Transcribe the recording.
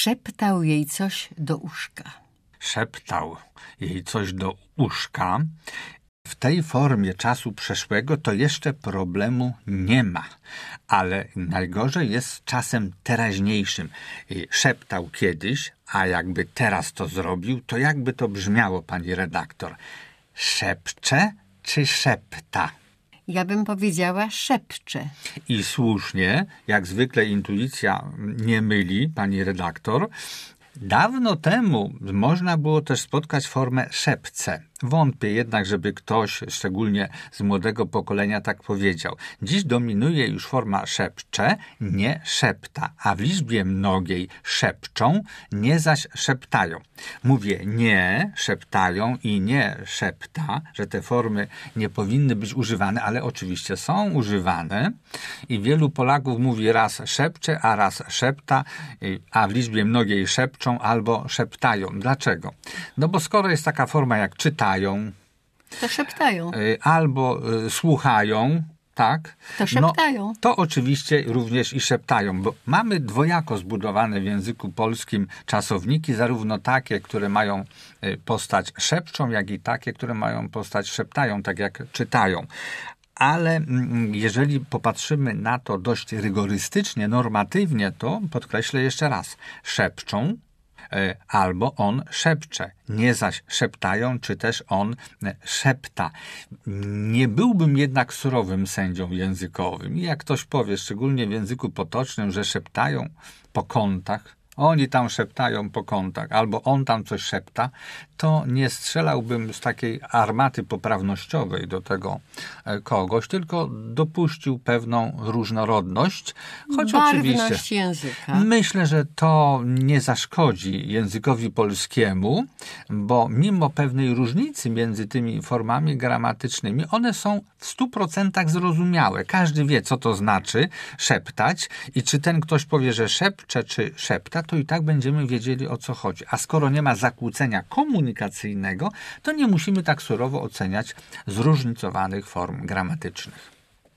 szeptał jej coś do uszka. Szeptał jej coś do uszka. W tej formie czasu przeszłego to jeszcze problemu nie ma, ale najgorzej jest z czasem teraźniejszym. Szeptał kiedyś, a jakby teraz to zrobił, to jakby to brzmiało, pani redaktor? Szepcze czy szepta? Ja bym powiedziała szepcze. I słusznie, jak zwykle intuicja nie myli, pani redaktor. Dawno temu można było też spotkać formę szepce. Wątpię jednak, żeby ktoś, szczególnie z młodego pokolenia, tak powiedział. Dziś dominuje już forma szepcze, nie szepta, a w liczbie mnogiej szepczą, nie zaś szeptają. Mówię nie szeptają i nie szepta, że te formy nie powinny być używane, ale oczywiście są używane i wielu Polaków mówi raz szepcze, a raz szepta, a w liczbie mnogiej szepczą albo szeptają. Dlaczego? No bo skoro jest taka forma jak czytają, to szeptają. Albo słuchają, tak? To szeptają. No, to oczywiście również i szeptają, bo mamy dwojako zbudowane w języku polskim czasowniki, zarówno takie, które mają postać szepczą, jak i takie, które mają postać szeptają, tak jak czytają. Ale jeżeli popatrzymy na to dość rygorystycznie, normatywnie, to podkreślę jeszcze raz, szepczą, albo on szepcze, nie zaś szeptają, czy też on szepta. Nie byłbym jednak surowym sędzią językowym. I jak ktoś powie, szczególnie w języku potocznym, że szeptają po kątach, oni tam szeptają po kątach, albo on tam coś szepta, to nie strzelałbym z takiej armaty poprawnościowej do tego kogoś, tylko dopuścił pewną różnorodność. Choć oczywiście języka. Myślę, że to nie zaszkodzi językowi polskiemu, bo mimo pewnej różnicy między tymi formami gramatycznymi, one są w 100% zrozumiałe. Każdy wie, co to znaczy szeptać i czy ten ktoś powie, że szepcze, czy szepta, to i tak będziemy wiedzieli, o co chodzi. A skoro nie ma zakłócenia komunikacyjnego, to nie musimy tak surowo oceniać zróżnicowanych form gramatycznych.